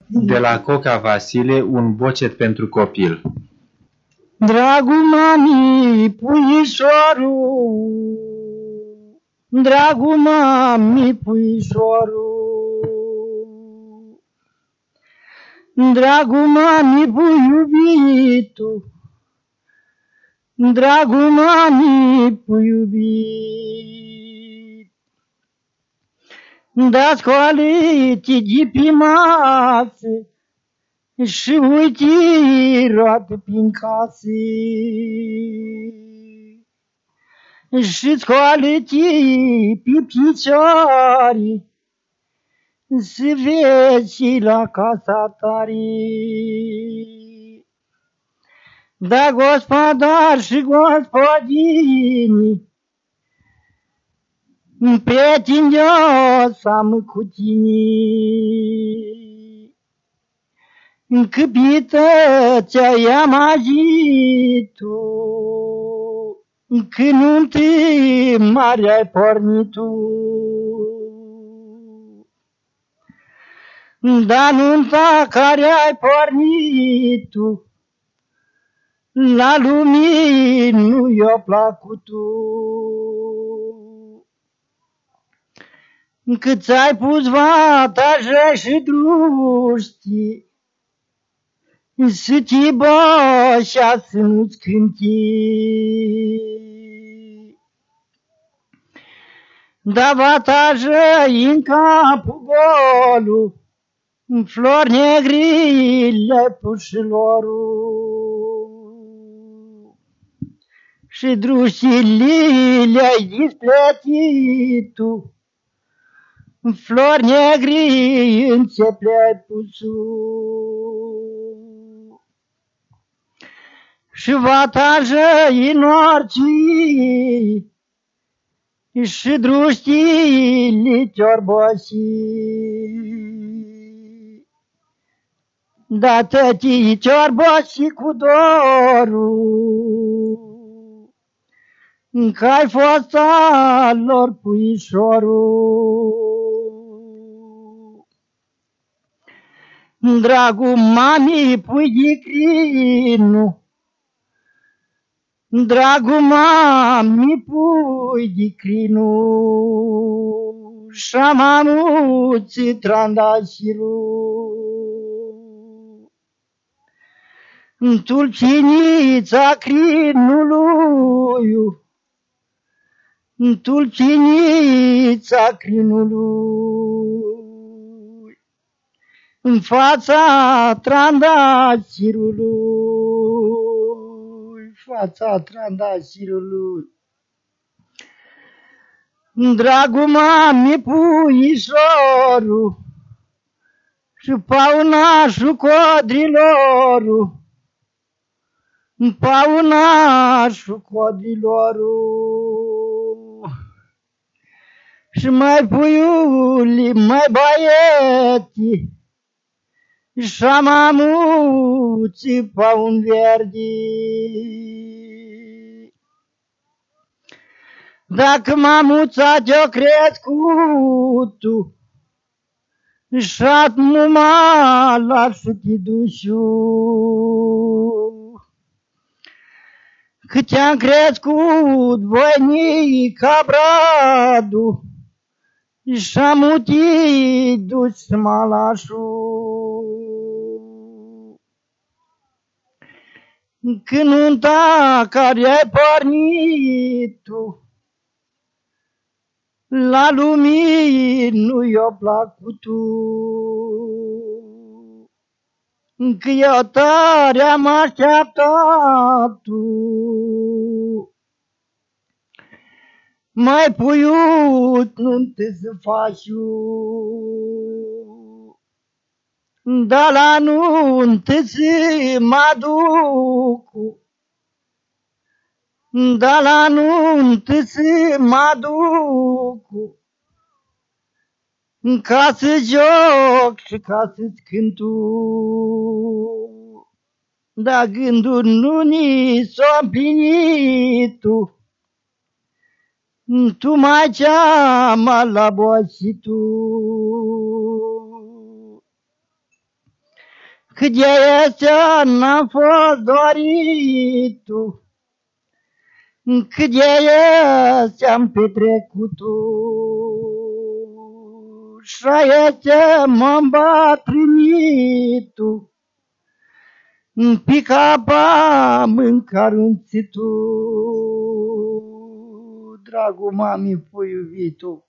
De la Coca Vasile, un bocet pentru copil. Dragul mami, puișorul, dragul mami, puișorul, dragul mami, puiubitul, dragul mami, puiubit. Da scoală-te de pe masă și uite roată prin casă. Și scoală-te pe picioare să vezi la casa tare. Da gospodar și gospodini, pretindios am cu tine. Câpită ți-ai amagit tu, că nu-ntă mare ai pornit tu. Dar nunta care ai pornit tu, la lumii nu i-a plăcut tu. Că ți-ai pus vataja și druștii, să te bașa să nu-ți cânti. Da vataja în capul golul, flori negrile pușilorul. Și druștii le-ai displetit tu, flori negri în țeple-ai pusul. Și vatajă în orții, și druștii te-or da tătii te-or cu dorul, că-ai fost al lor puișorul. Dragul mami, pui de crinu, dragul mami, pui de crinu, și-am amuțit trandafirul. Tulpinița crinului, tulpinița crinului, în fața trandafirului, fața trandafirului. Dragul mami, puișorul, și paunașul codrilorul, paunașul codrilorul. Și mai puiuli, mai băieți, și-am amuții paun verdi. Dacă mamuța te-o crescut tu, și-at muma la și dușu. Că te-am crescut voinica bradu, și-am utit dus malașul. Că nunta care ai pornit tu, la lumii nu i-a plăcut tu. Că eu tare am așteptat tu. Mai puiut nu-ntă să faci dar la nuntă să mă duc, dar la nuntă să mă duc, ca să joc și ca să-ți cânt tu. Dar gânduri nu ni s-o împlinit tu, tu mai cheamă la boși tu. Cât de astea n-am fost dorit tu, cât de astea-am petrecut tu, și-aia m-am îmbătrânit tu, pica-pa mâncarunții tu, dragul mami, fu iubitul.